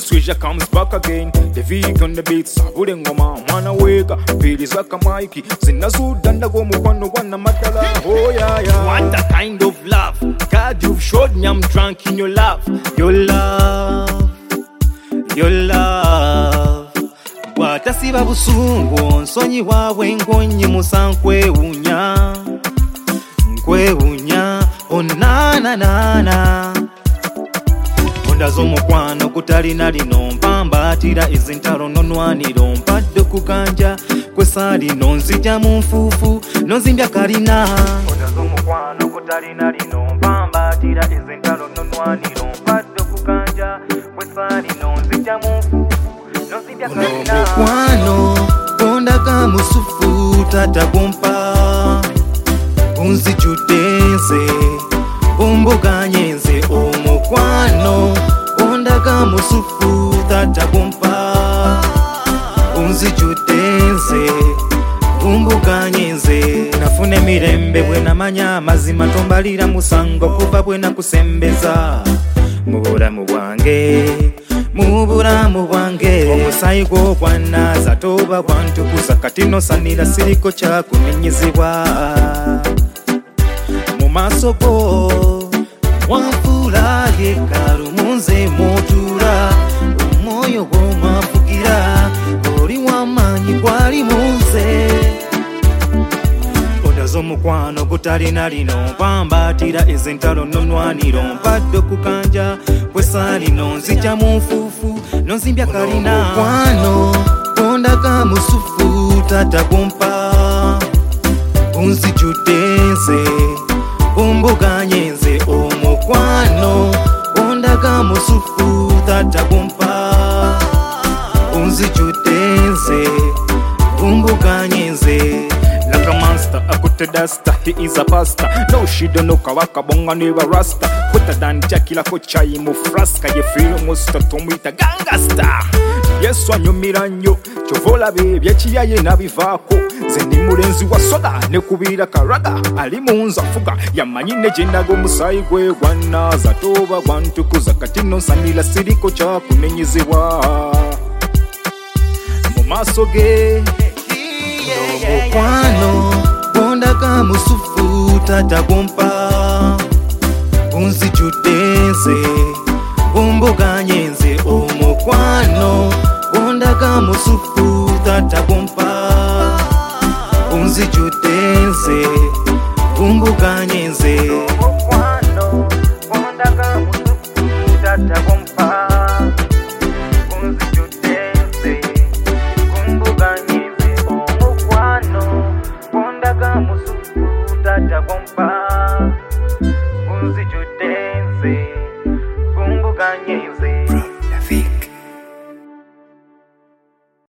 Swisha comes back again. The Vic on the beats, Sabule ngoma, mwana wega, pili zaka maiki, zinazudanda go mukwano wana matala. Oh yeah, yeah. What a kind of love, God you've showed me I'm drunk in your love. Your love, your love. Watasiba busungu, nsonyi wawe ngonyi musankwe unya. Nkwe unya, oh na na na na. Ondazo mukwano kutalina lino mpambatira ezintalo nonwaniro mpadde kuganja kwesali nonzija mu nfuufu nonzimbya kalina. Ondazo mukwano kutalina lino mpambatira ezintalo nonwaniro mpadde kuganja kwesali nonzija mu nfuufu nonzimbya kalina. Mukwano kondaga musufu tata kumpa unzijudenze umbuganyeze omukwano ondaga musufu tata kumpa unzijudenze umbuganyeze. Nafune mirembe bwena manya amazima tombalira musango kuba bwena kusembeza mubulamu bwange mubulamu bwange. Omusayi gwo gwanaza toba gwantukuza kati nosanira siriko kyakunenyezebwa mu maaso go wanfula yekalu munze motula omwoyo gw'omwafugira oli wamanyi gwali munze. Ondazo mukwano gutalina lino mpambatira ezentalo nonwaniro mpadde okukanja kwesali nonzija mu nfuufu nonzimbya kalina. Mukwano ondaga musufu tata kumpa unzijudenze umbuganyeze omukwano ondaga musufu tata kumpa unzijudenze umbuganyeze. Like a monster, a good duster, he is a pasta. No shido no kawaka bonga neva rasta. Puta dan jackie la kocha imu frasca. Ye feel musta tomita gangasta. Yes wanyo miranyo chovola baby yachiya ye nabivako. Zendi mulenzi wa soda nekubira karaga ali munza fuga yamanyine jendago musayi gwe gwanaza toba gwantukuza kati nonsanira siriko kyakunenyezebwa mu maaso ge. Mukwano ondaga musufu tata kumpa unzijudenze umbuganyeze omukwano ondaga musufu tata kumpa unzijudenze umbuganyeze. Omukwano ondaga musufu tata kumpa unzijudenze umbuganyeze. Musufu tata kumpa unzijudenze